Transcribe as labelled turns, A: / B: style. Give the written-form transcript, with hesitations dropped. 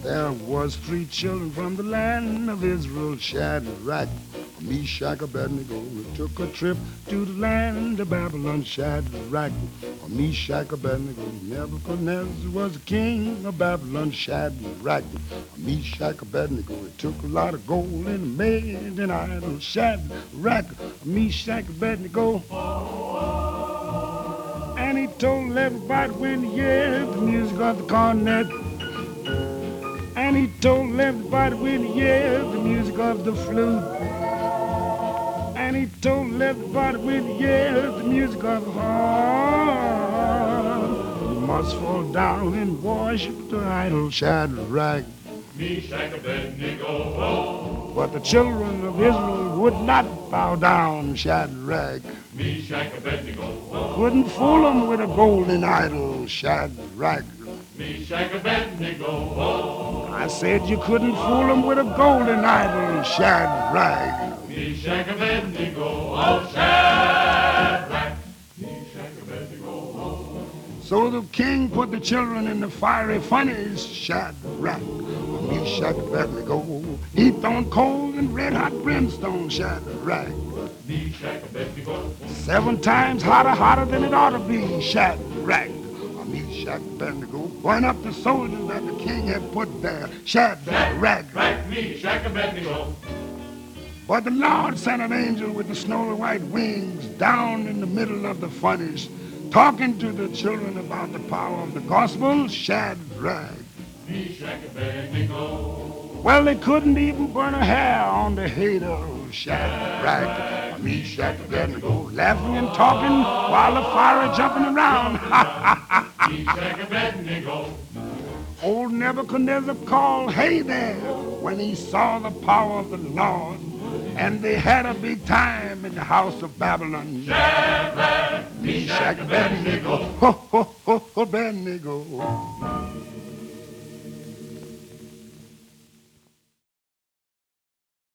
A: There was three children from the land of Israel, Shadrach, Meshach, Abednego. We took a trip to the land of Babylon, Shadrach, Meshach, Abednego. Nebuchadnezzar was the king of Babylon, Shadrach, Meshach, Abednego. It took a lot of gold and made an idol, Shadrach, Meshach, Abednego. And he told everybody when he heard the music of the cornet. And he told everybody when he heard the music of the flute. And he told everybody when he heard the music of the horn. You must fall down and worship the idol, Shadrach,
B: Meshach, Abednego.
A: but the children of Israel would not bow down, Shadrach.
B: Meshach, Abednego.
A: Couldn't fool them with a golden idol, Shadrach.
B: Meshach, Abednego.
A: I said you couldn't fool them with a golden idol, Shadrach.
B: Meshach, Abednego. Oh, Shadrach. Meshach, Abednego.
A: So the king put the children in the fiery furnace, Shadrach, Meshach, Abednego, heaped on coals and red hot brimstone, Shadrach.
B: Meshach, Abednego.
A: 7 times hotter than it ought to be, Shadrach, Meshach, Abednego. Burn up the soldiers that the king had put there, Shadrach.
B: Shadrach, Meshach, Abednego.
A: But the Lord sent an angel with the snowy white wings down in the middle of the furnace, talking to the children about the power of the gospel, Shadrach.
B: Meshach, Abednego.
A: Well, they couldn't even burn a hair on the head of Shadrach, Meshach, Abednego, laughing and talking while the fire is jumping around.
B: Meshach, Abednego.
A: Old Nebuchadnezzar called, "Hey there," when he saw the power of the Lord, and they had a big time in the house of Babylon.
B: Shadrach, Meshach, Abednego.
A: Ho, ho, ho, Abednego.